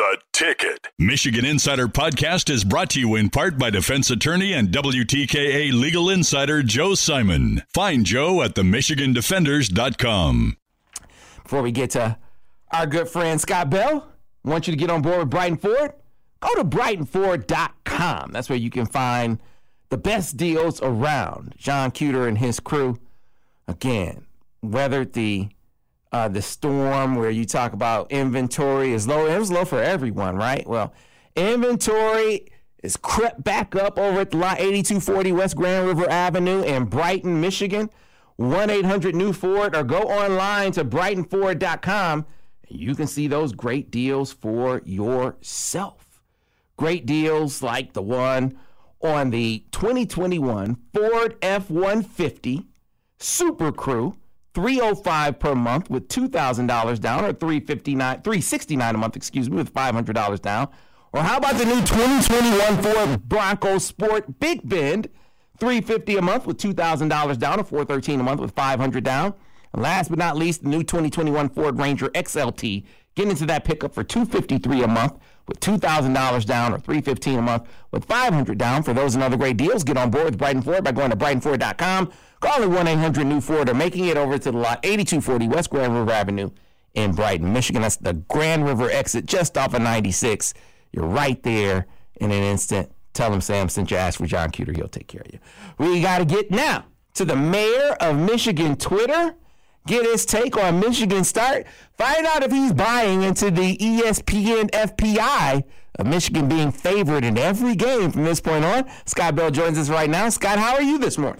The Ticket. Michigan Insider Podcast is brought to you in part by defense attorney and WTKA legal insider Joe Simon. Find Joe at themichigandefenders.com. Before we get to our good friend Scott Bell, I want you to get on board with Brighton Ford. Go to BrightonFord.com. That's where you can find the best deals around. John Cuter and his crew, again, weathered the storm where you talk about inventory is low. It was low for everyone, right? Well, inventory is crept back up over at lot 8240 West Grand River Avenue in Brighton, Michigan. 1-800-NEW-FORD, or go online to BrightonFord.com and you can see those great deals for yourself. Great deals like the one on the 2021 Ford F-150 Super Crew, $305 per month with $2,000 down, or $369 a month, with $500 down. Or how about the new 2021 Ford Bronco Sport Big Bend, $350 a month with $2,000 down, or $413 a month with $500 down. And last but not least, the new 2021 Ford Ranger XLT. Get into that pickup for $253 a month with $2,000 down, or $315 a month with $500 down. For those and other great deals, get on board with Brighton Ford by going to BrightonFord.com. Calling 1-800-NEW-FORD, or making it over to the lot 8240 West Grand River Avenue in Brighton, Michigan. That's the Grand River exit just off of 96. You're right there in an instant. Tell him Sam sent you, ask for John Cuter. He'll take care of you. We got to get now to the mayor of Michigan Twitter. Get his take on Michigan start. Find out if he's buying into the ESPN FPI of Michigan being favored in every game from this point on. Scott Bell joins us right now. Scott, how are you this morning?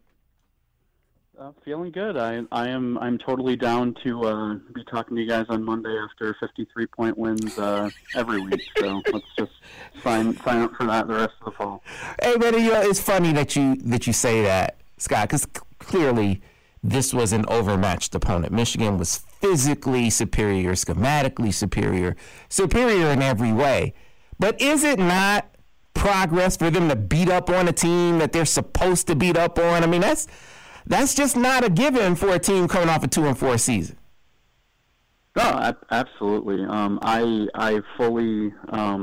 Feeling good. I'm totally down to be talking to you guys on Monday after 53-point wins every week. So let's just sign up for that the rest of the fall. Hey, man, it's funny that you say that, Scott, because clearly this was an overmatched opponent. Michigan was physically superior, schematically superior in every way. But is it not progress for them to beat up on a team that they're supposed to beat up on? I mean, that's just not a given for a team coming off a 2-4 season. No, absolutely. I fully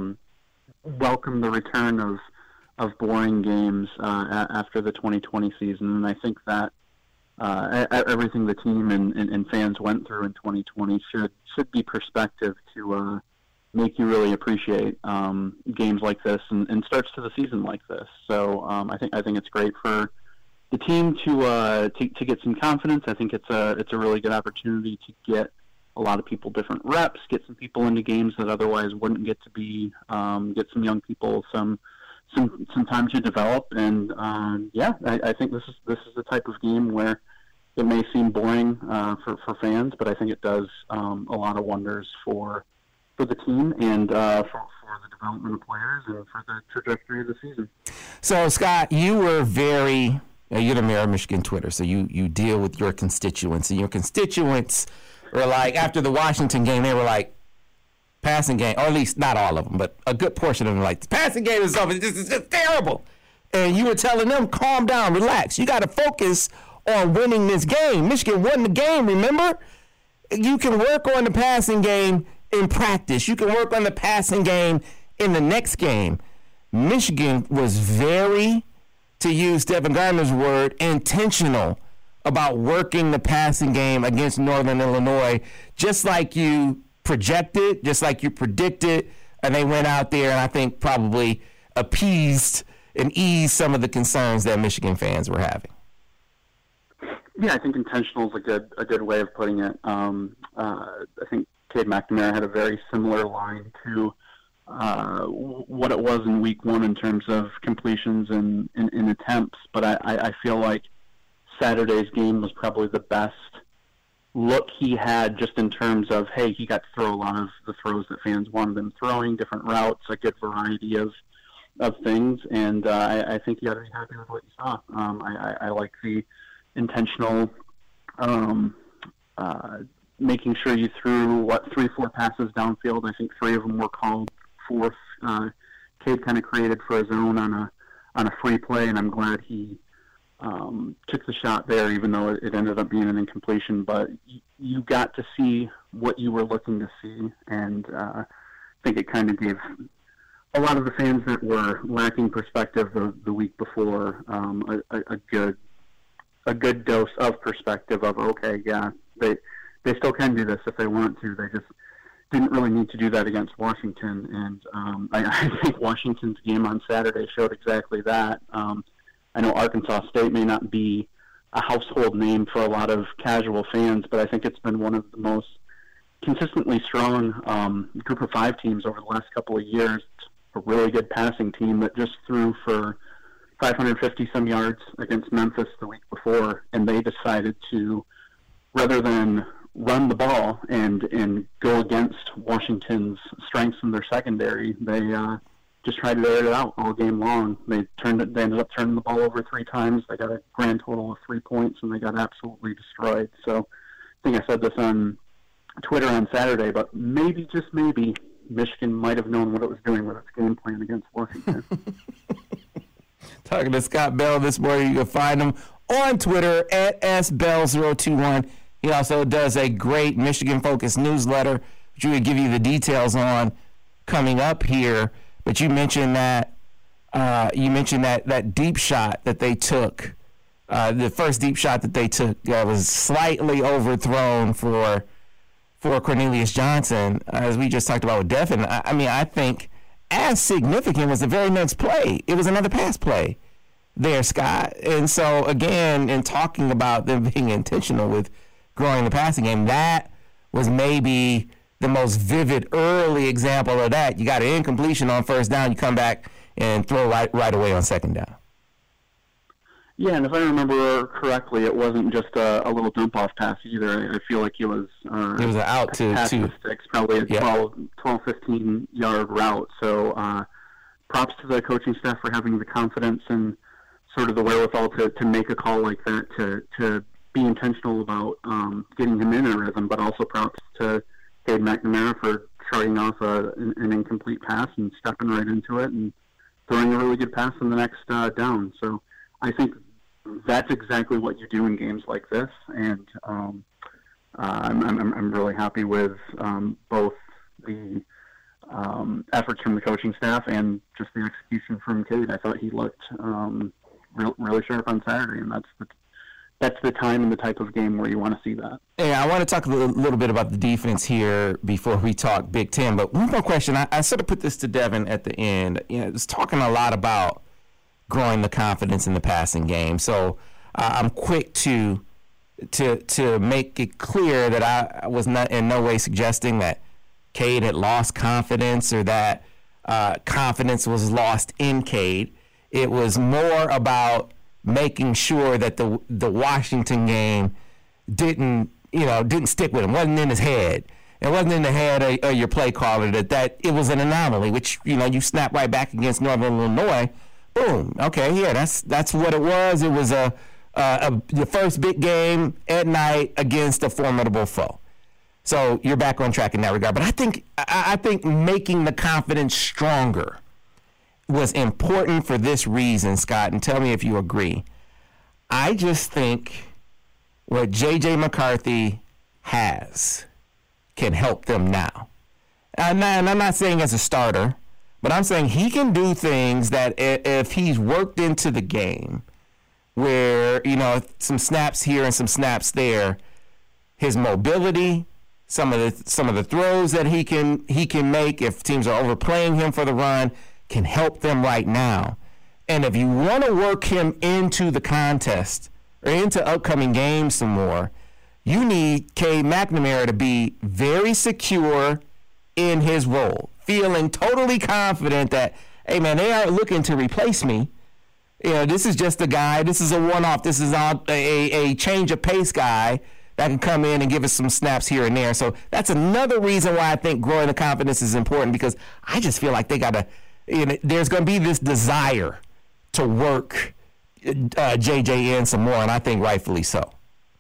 welcome the return of boring games after the 2020 season, and I think that everything the team and fans went through in 2020 should be perspective to make you really appreciate games like this and starts to the season like this. So I think it's great for the team to get some confidence. I think it's a really good opportunity to get a lot of people different reps, get some people into games that otherwise wouldn't get to be, get some young people some time to develop. And I think this is the type of game where it may seem boring for fans, but I think it does a lot of wonders for the team and for the development of players and for the trajectory of the season. So, Scott, you're the mayor of Michigan Twitter, so you deal with your constituents, and your constituents were like, after the Washington game, they were like, passing game, or at least not all of them, but a good portion of them were like, the passing game is over, it's just terrible. And you were telling them, calm down, relax. You got to focus on winning this game. Michigan won the game, remember? You can work on the passing game in practice. You can work on the passing game in the next game. Michigan was very, to use Devin Gardner's word, intentional about working the passing game against Northern Illinois, just like you projected, just like you predicted, and they went out there and I think probably appeased and eased some of the concerns that Michigan fans were having. Yeah, I think intentional is a good way of putting it. I think Cade McNamara had a very similar line to what it was in week one in terms of completions and attempts, but I feel like Saturday's game was probably the best look he had, just in terms of, hey, he got to throw a lot of the throws that fans wanted him throwing, different routes, a good variety of things, and I think you got to be happy with what you saw. I like the intentional making sure you threw 3-4 passes downfield. I think 3 of them were called. 4th, Cade kind of created for his own on a free play, and I'm glad he took the shot there, even though it ended up being an incompletion. But you got to see what you were looking to see, and think it kind of gave a lot of the fans that were lacking perspective the week before a good dose of perspective of, okay, yeah, they still can do this if they want to. They just didn't really need to do that against Washington. And I think Washington's game on Saturday showed exactly that. I know Arkansas State may not be a household name for a lot of casual fans, but I think it's been one of the most consistently strong group of five teams over the last couple of years. A really good passing team that just threw for 550-some yards against Memphis the week before, and they decided to, rather than run the ball and go against Washington's strengths in their secondary, they just tried to air it out all game long. They ended up turning the ball over 3 times. They got a grand total of 3 points, and they got absolutely destroyed. So I think I said this on Twitter on Saturday, but maybe, just maybe, Michigan might have known what it was doing with its game plan against Washington. Talking to Scott Bell this morning. You can find him on Twitter at sbell021. He also does a great Michigan-focused newsletter, which we will give you the details on coming up here. But you mentioned that that deep shot that they took. The first deep shot that they took was slightly overthrown for Cornelius Johnson, as we just talked about with Devin. I mean, I think as significant was the very next play. It was another pass play there, Scott. And so, again, in talking about them being intentional with growing the passing game, that was maybe the most vivid early example of that. You got an incompletion on first down, you come back and throw right away on second down. Yeah, and if I remember correctly, it wasn't just a little dump-off pass either. I feel like it was an out to sticks, probably a 12, 15-yard route. So props to the coaching staff for having the confidence and sort of the wherewithal to make a call like that, to be intentional about getting him in a rhythm, but also props to Cade McNamara for starting off an incomplete pass and stepping right into it and throwing a really good pass in the next down. So I think that's exactly what you do in games like this, and I'm really happy with both the efforts from the coaching staff and just the execution from Cade. I thought he looked really sharp on Saturday, and that's the time and the type of game where you want to see that. Yeah, I want to talk a little bit about the defense here before we talk Big Ten. But one more question. I sort of put this to Devin at the end. You know, it's talking a lot about growing the confidence in the passing game. So I'm quick to make it clear that I was not in no way suggesting that Cade had lost confidence or that confidence was lost in Cade. It was more about making sure that the Washington game didn't stick with him, wasn't in his head. It wasn't in the head of your play caller that it was an anomaly, which, you snap right back against Northern Illinois. Boom. Okay, yeah, that's what it was. It was the first big game at night against a formidable foe. So you're back on track in that regard. But I think making the confidence stronger was important for this reason, Scott, and tell me if you agree. I just think what J.J. McCarthy has can help them now. And I'm not saying as a starter, but I'm saying he can do things that if he's worked into the game where, some snaps here and some snaps there, his mobility, some of the throws that he can make if teams are overplaying him for the run, can help them right now. And if you want to work him into the contest or into upcoming games some more, you need Cade McNamara to be very secure in his role, feeling totally confident that, hey, man, they aren't looking to replace me. This is just a guy. This is a one-off. This is a change of pace guy that can come in and give us some snaps here and there. So that's another reason why I think growing the confidence is important, because I just feel like they got to – there's going to be this desire to work JJ in some more, and I think rightfully so.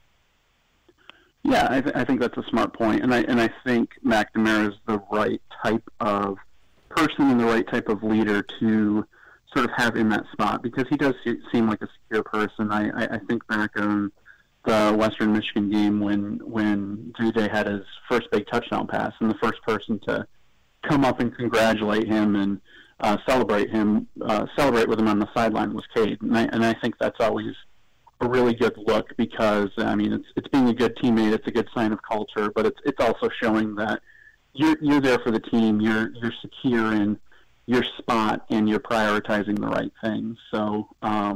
Yeah, I think that's a smart point, and I think McNamara is the right type of person and the right type of leader to sort of have in that spot, because he does seem like a secure person. I think back on the Western Michigan game when JJ had his first big touchdown pass, and the first person to come up and congratulate him and celebrate with him on the sideline was Cade, and I think that's always a really good look because I mean it's being a good teammate, it's a good sign of culture, but it's also showing that you're there for the team, you're secure in your spot and you're prioritizing the right things. So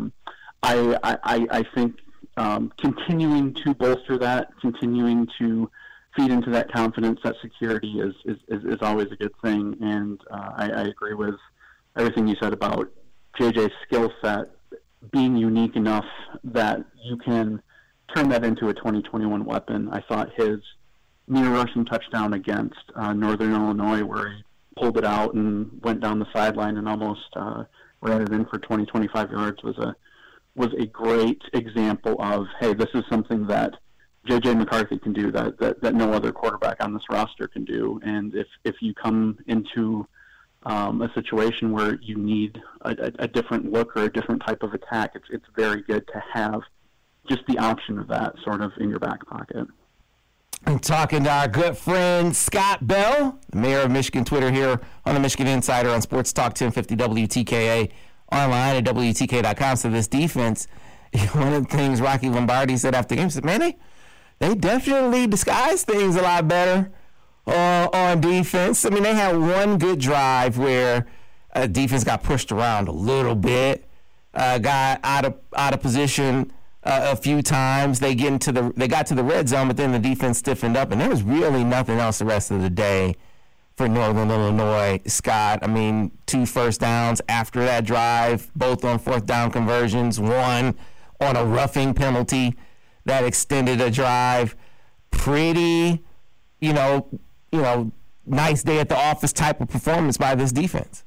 I think continuing to bolster that, continuing to feed into that confidence, that security is always a good thing. And I agree with everything you said about JJ's skill set being unique enough that you can turn that into a 2021 weapon. I thought his near rushing touchdown against Northern Illinois, where he pulled it out and went down the sideline and almost ran it in for 25 yards, was a great example of, hey, this is something that J.J. McCarthy can do that no other quarterback on this roster can do. And if you come into a situation where you need a different look or a different type of attack, it's very good to have just the option of that sort of in your back pocket. I'm talking to our good friend Scott Bell, the mayor of Michigan, Twitter here on the Michigan Insider on Sports Talk 1050 WTKA, online at WTK.com. So this defense, one of the things Rocky Lombardi said after the game, he said, man, they definitely disguise things a lot better on defense. I mean, they had one good drive where defense got pushed around a little bit, got out of position a few times. They got to the red zone, but then the defense stiffened up, and there was really nothing else the rest of the day for Northern Illinois. Scott, I mean, 2 first downs after that drive, both on fourth down conversions, one on a roughing penalty that extended a drive. Pretty, nice day at the office type of performance by this defense.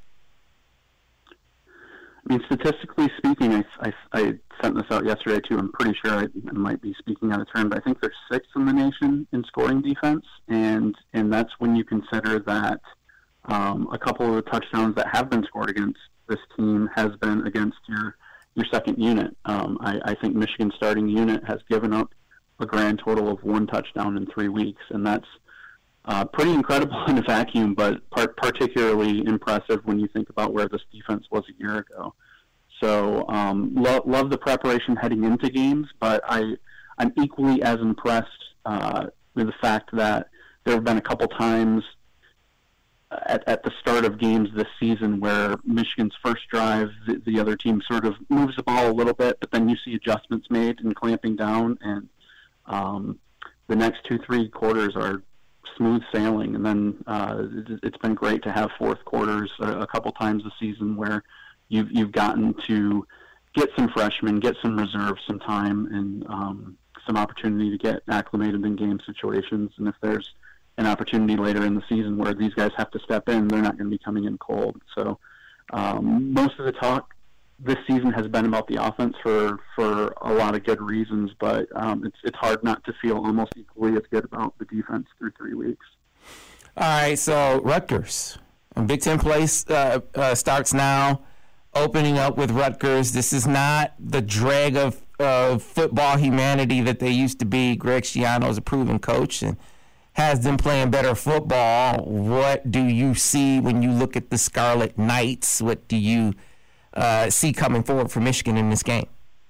I mean, statistically speaking, I sent this out yesterday too. I'm pretty sure I might be speaking out of turn, but I think they're 6th in the nation in scoring defense, and that's when you consider that a couple of the touchdowns that have been scored against this team has been against your second unit. I think Michigan's starting unit has given up a grand total of 1 touchdown in 3 weeks, and that's pretty incredible in a vacuum, but particularly impressive when you think about where this defense was a year ago. So love the preparation heading into games, but I'm equally as impressed with the fact that there have been a couple times at the start of games this season where Michigan's first drive, the other team sort of moves the ball a little bit, but then you see adjustments made and clamping down, and the next 2-3 quarters are smooth sailing. And then it's been great to have fourth quarters a couple times this season where you've gotten to get some freshmen, get some reserves, some time, and some opportunity to get acclimated in game situations. And if there's an opportunity later in the season where these guys have to step in, they're not going to be coming in cold. So most of the talk this season has been about the offense for a lot of good reasons, but it's hard not to feel almost equally as good about the defense through 3 weeks. All right, so Rutgers. Big Ten play starts now, opening up with Rutgers. This is not the drag of football humanity that they used to be. Greg Schiano is a proven coach and has them playing better football. What do you see when you look at the Scarlet Knights? What do you see coming forward for Michigan in this game?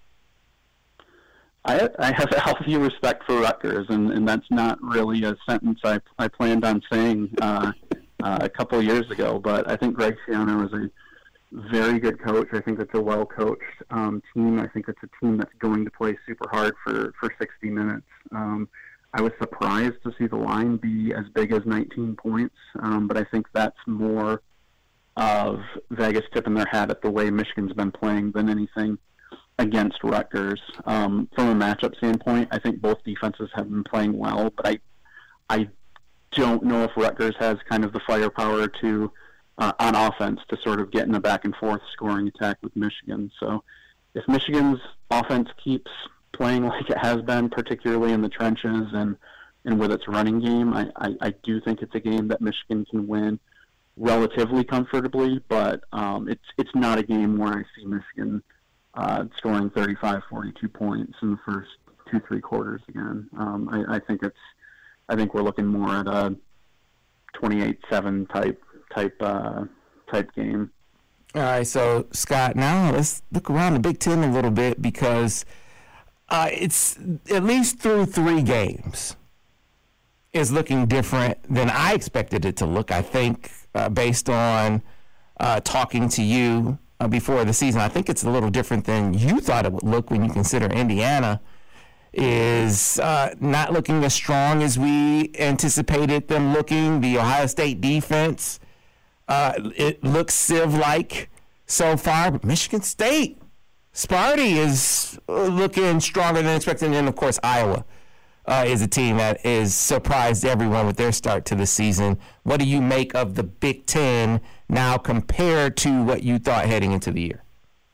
I have a healthy respect for Rutgers, and that's not really a sentence I planned on saying a couple of years ago, but I think Greg Schiano is a very good coach. I think it's a well-coached team. I think it's a team that's going to play super hard for 60 minutes. I was surprised to see the line be as big as 19 points, but I think that's more of Vegas tipping their hat at the way Michigan's been playing than anything against Rutgers. From a matchup standpoint, I think both defenses have been playing well, but I don't know if Rutgers has kind of the firepower to on offense to sort of get in a back and forth scoring attack with Michigan. So if Michigan's offense keeps playing like it has been, particularly in the trenches and with its running game, I do think it's a game that Michigan can win relatively comfortably, but it's not a game where I see Michigan scoring 35, 42 points in the first 2-3 quarters again. I think we're looking more at a 28-7 type type game. All right, so Scott, now let's look around the Big Ten a little bit, because it's at least through 3 games is looking different than I expected it to look. I think based on talking to you before the season, I think it's a little different than you thought it would look when you consider Indiana is not looking as strong as we anticipated them looking. The Ohio State defense, it looks Civ-like so far, but Michigan State, Sparty is looking stronger than expected. And then, of course, Iowa is a team that has surprised everyone with their start to the season. What do you make of the Big Ten now compared to what you thought heading into the year?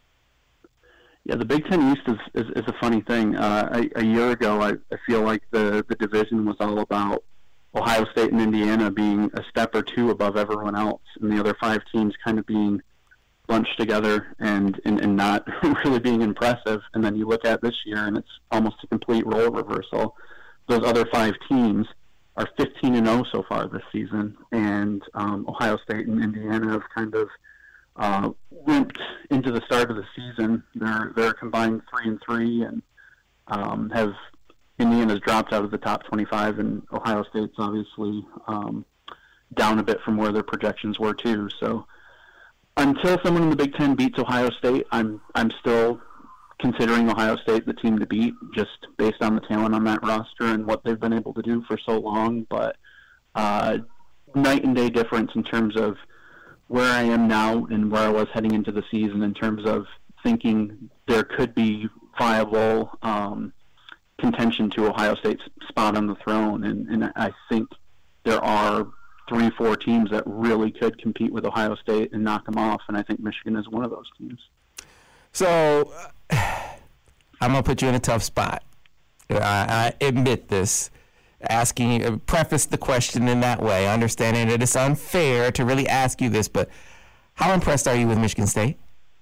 Yeah, the Big Ten East is a funny thing. A year ago, I feel like the division was all about Ohio State and Indiana being a step or two above everyone else, and the other 5 teams kind of being bunched together and not really being impressive. And then you look at this year, and it's almost a complete role reversal. Those other 5 teams are 15-0 so far this season, and Ohio State and Indiana have kind of limped into the start of the season. They're combined 3-3, and have Indiana's dropped out of the top 25, and Ohio State's obviously down a bit from where their projections were too. So until someone in the Big Ten beats Ohio State, I'm still considering Ohio State the team to beat, just based on the talent on that roster and what they've been able to do for so long. But night and day difference in terms of where I am now and where I was heading into the season, in terms of thinking there could be viable contention to Ohio State's spot on the throne. And I think there are 3-4 teams that really could compete with Ohio State and knock them off, and I think Michigan is one of those teams. So I'm going to put you in a tough spot. I admit this. Preface the question in that way, understanding that it's unfair to really ask you this, but how impressed are you with Michigan State?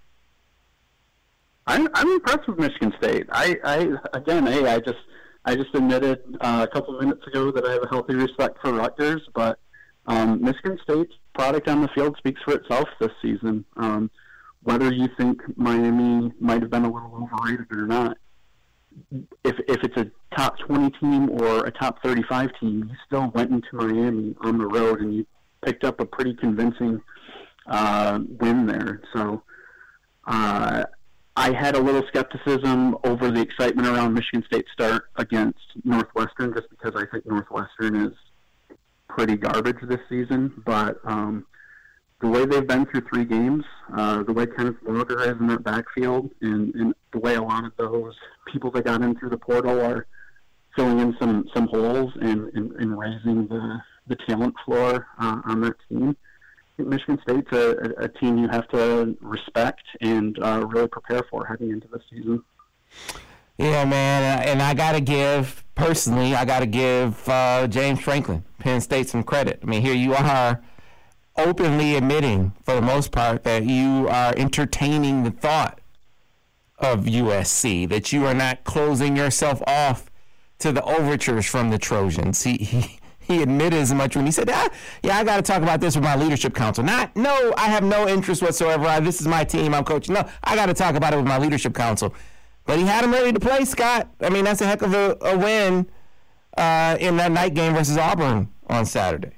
I'm impressed with Michigan State. I just admitted a couple of minutes ago that I have a healthy respect for Rutgers, but Michigan State's product on the field speaks for itself this season. Whether you think Miami might have been a little overrated or not, if it's a top 20 team or a top 35 team, you still went into Miami on the road and you picked up a pretty convincing win there. So I had a little skepticism over the excitement around Michigan State's start against Northwestern, just because I think Northwestern is pretty garbage this season. But the way they've been through 3 games, the way Kenneth Walker is in that backfield, and the way a lot of those people that got in through the portal are filling in some holes and raising the talent floor on that team, I think Michigan State's a team you have to respect and really prepare for heading into the season. Yeah, man, and I got to give James Franklin, Penn State, some credit. I mean, here you are openly admitting, for the most part, that you are entertaining the thought of USC, that you are not closing yourself off to the overtures from the Trojans. He admitted as much when he said, I got to talk about this with my leadership council. I have no interest whatsoever. This is my team. I'm coaching. No, I got to talk about it with my leadership council. But he had him ready to play, Scott. I mean, that's a heck of a win in that night game versus Auburn on Saturday.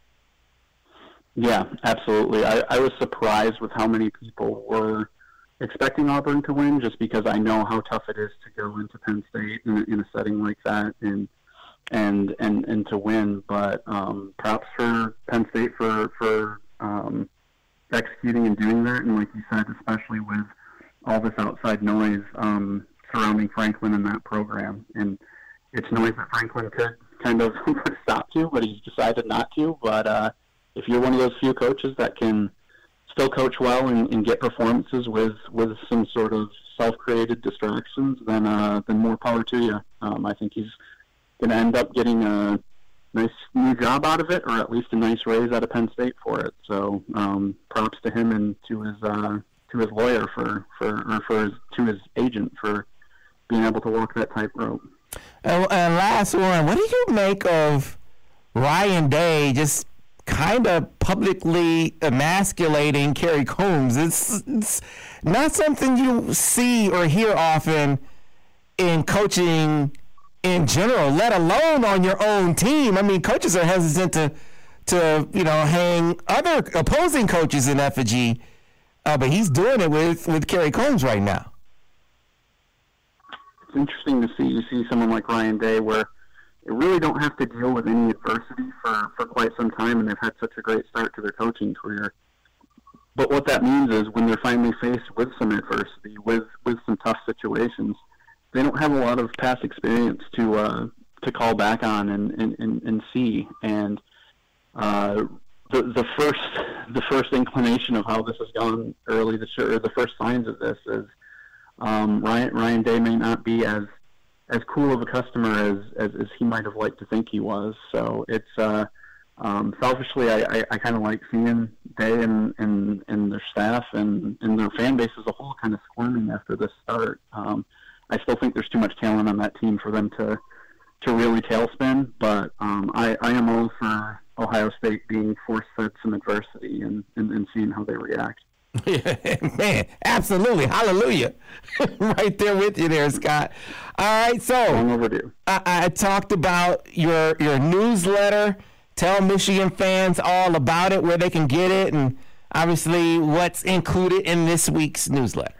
Yeah, absolutely. I was surprised with how many people were expecting Auburn to win, just because I know how tough it is to go into Penn State in a setting like that and to win. But props for Penn State for executing and doing that. And like you said, especially with all this outside noise surrounding Franklin and that program. And it's noise that Franklin could kind of stop to, but he's decided not to. But if you're one of those few coaches that can still coach well and get performances with some sort of self-created distractions, then more power to you. I think he's going to end up getting a nice new job out of it, or at least a nice raise out of Penn State for it. So props to him and to his lawyer to his agent for being able to walk that tightrope. And last one, what do you make of Ryan Day just kind of publicly emasculating Kerry Coombs. It's not something you see or hear often in coaching in general, let alone on your own team. I mean, coaches are hesitant to hang other opposing coaches in effigy, but he's doing it with Kerry Coombs right now. It's interesting to see. You see someone like Ryan Day, where they really don't have to deal with any adversity for quite some time, and they've had such a great start to their coaching career. But what that means is when they're finally faced with some adversity, with some tough situations, they don't have a lot of past experience to call back on and see. And the first inclination of how this has gone early this year, or the first signs of this, is Ryan Day may not be as cool of a customer as he might have liked to think he was. So it's selfishly, I kind of like seeing Day and their staff and their fan base as a whole kind of squirming after this start. I still think there's too much talent on that team for them to really tailspin, but I am all for Ohio State being forced fed some adversity and seeing how they react. Man, absolutely. Hallelujah. Right there with you there, Scott. All right, so long overdue. I talked about your newsletter. Tell Michigan fans all about it, where they can get it, and obviously what's included in this week's newsletter.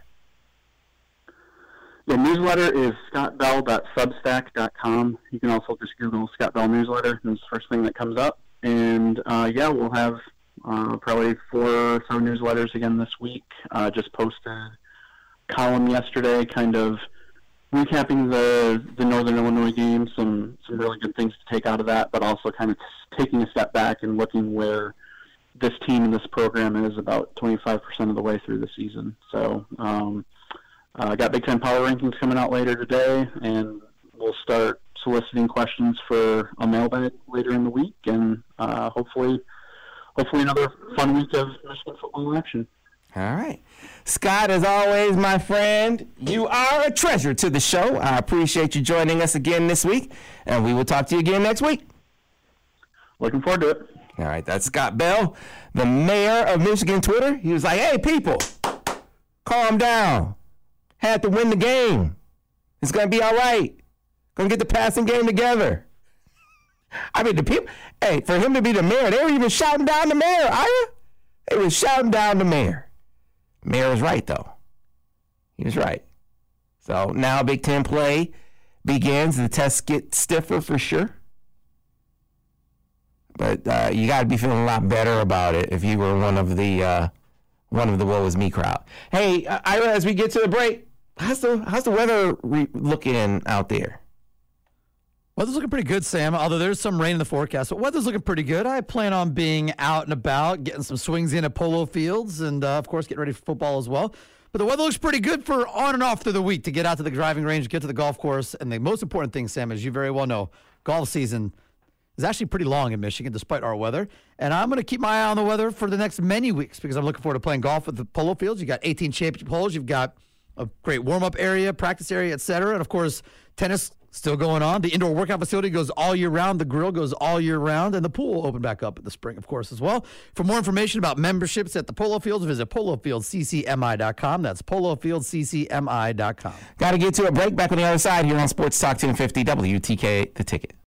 The newsletter is scottbell.substack.com. You can also just Google Scott Bell newsletter, and it's the first thing that comes up. And we'll have probably 4 or so newsletters again this week. Just posted a column yesterday, kind of recapping the Northern Illinois game, some really good things to take out of that, but also kind of taking a step back and looking where this team and this program is about 25% of the way through the season. So got Big Ten Power Rankings coming out later today, and we'll start soliciting questions for a mailbag later in the week, and hopefully another fun week of Michigan football action. All right. Scott, as always, my friend, you are a treasure to the show. I appreciate you joining us again this week, and we will talk to you again next week. Looking forward to it. All right, that's Scott Bell, the mayor of Michigan Twitter. He was like, hey, people, calm down. Had to win the game. It's going to be all right. Going to get the passing game together. I mean, the people, hey, for him to be the mayor, they were even shouting down the mayor, are you? They were shouting down the mayor. Mayor was right, though. He was right. So now Big Ten play begins. The tests get stiffer for sure. But you got to be feeling a lot better about it if you were one of the woe is me crowd. Hey, Ira, as we get to the break, how's the weather looking out there? Weather's looking pretty good, Sam, although there's some rain in the forecast. But weather's looking pretty good. I plan on being out and about, getting some swings in at Polo Fields, and, of course, getting ready for football as well. But the weather looks pretty good for on and off through the week to get out to the driving range, get to the golf course. And the most important thing, Sam, as you very well know, golf season is actually pretty long in Michigan, despite our weather. And I'm going to keep my eye on the weather for the next many weeks because I'm looking forward to playing golf at the Polo Fields. You've got 18 championship holes. You've got a great warm-up area, practice area, et cetera. And, of course, tennis still going on. The indoor workout facility goes all year round. The grill goes all year round. And the pool will open back up in the spring, of course, as well. For more information about memberships at the Polo Fields, visit polofieldccmi.com. That's polofieldccmi.com. Got to get to a break. Back on the other side here on Sports Talk 1050 WTK, The Ticket.